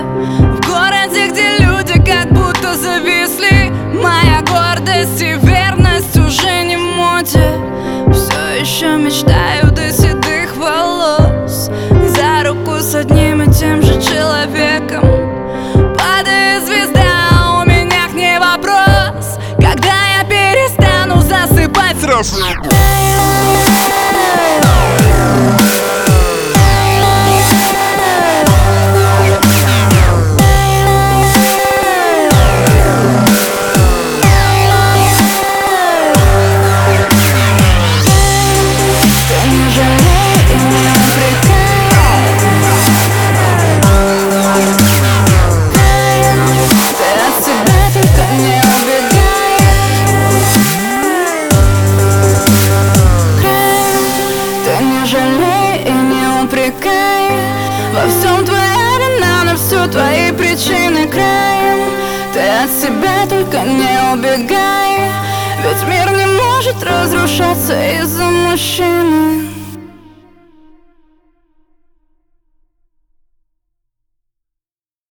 В городе, где люди как будто зависли. Моя гордость и верность уже не в моде. Все еще мечтаю до седых волос, за руку с одним и тем же человеком. Падает звезда, у меня к ней вопрос: когда я перестану засыпать сразу? Во всем твоя вина, на всю твои причины краем. Ты от себя только не убегай, ведь мир не может разрушаться из-за мужчины.